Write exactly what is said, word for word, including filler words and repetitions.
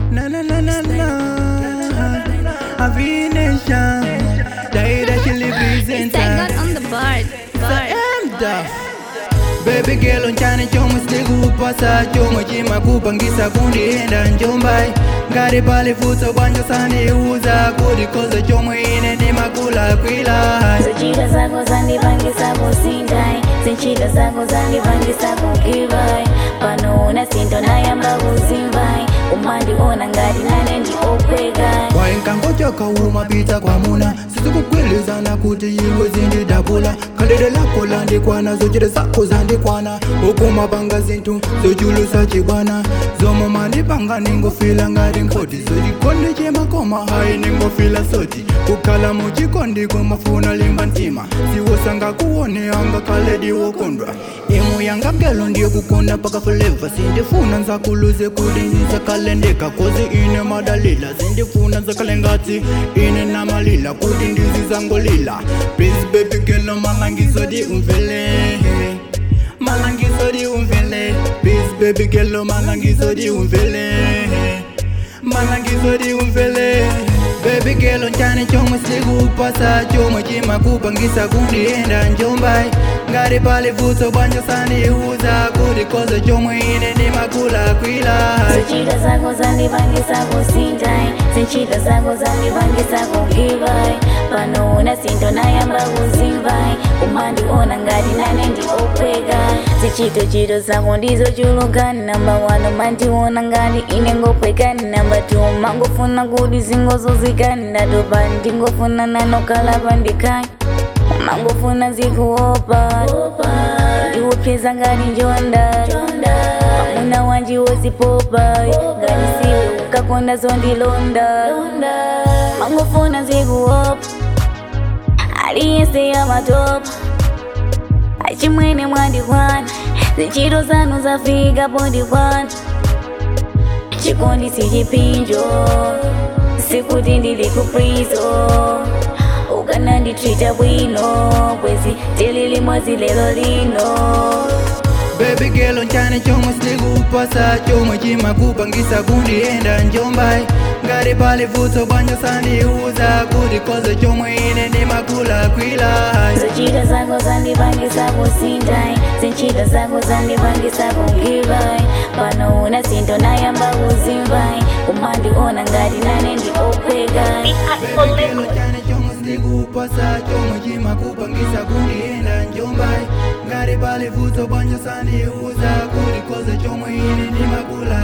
Na na na na na. Avination. Daida she represents. It's on the bar. bar. Baby girl unchane chomwe sikupasa chomwe chimakupangisa kundienda njombai ngati pali futso bwanjo sandiuza kuti koza chomwe ine ndimakula kwila zochita zako zandipangisa kusindai zinchita zako zandipangisa kukivai pano una sinto nayamba kuzimvai umandiona ngati nane ndi okweka wainkangochoka umapita kwa muna sizikugwilizana kuti iwe zindidabula khalidwe lako landikwana zochita zako zandikwana ukumapanga zinthu zochulusa chibwana zomwe mandipanga ningofila ngati nkhoti zochikondi chimakoma hayi ningofila soti kukhala muchikondi kumafuna limba mtima siwosanga kuone angakhale diwokondwa imu yanga gelo ndiyo kukonda paka forever sindifuna nzakuluze kuti ndizakhale ndekha kozi ine madalila sindifuna nzakhale ngati ine namalila kuti ndizizangolila please baby girl malangizo di umvele malangizo di umvele please baby girl malangizo di umvele malangizo di umvele baby girl unchane chomwe sikupasa chomwe chimakupangisa kundienda njombai ngati pali futso bwanjo sandiuza kuti koza chomwe ine ndimakula kwila zochita zako zandipangisa kusindai zinchita zako zandipangisa kukivai pano una sinto nayamba kuzimvai umandiona ngati nane ndi okweka zichitochito zako ndizochuluka namba wano mandiona ngati ine ngokweka namba tu mangofuna kuti zingozozika ndatopa ndingofuna nanokalapa ndikai mangofuna zikuopa ndiwopyeza ngati njonda pamuna wanji wozipopa ngati siwe ukakonda zondilonda mangofuna zikuopa aliyese ya matopa achimwene mwandikwana zichito zanu zafika pondikwana chikondi sichipinjo sikuti ndili kuprizo ukananditreata bwino bwezi tilili mwazi lelo lino baby girl unchane chomwe sikupasa chomwe chimakupangisa kundienda njombai ngati pali futso bwanjo sandiuza kuti koza chomwe ine ndimakula kwila zochita zako zandipangisa kusindai zinchita zako zandipangisa kukivai pano una sinto nayamba kuzimvai umandiona ngati nane ndi okweka baby girl unchane chomwe sikupasa chomwe chimakupangisa kundienda njombai ngati pali futso bwanjo sandiuza kuti koza chomwe ine ndimakula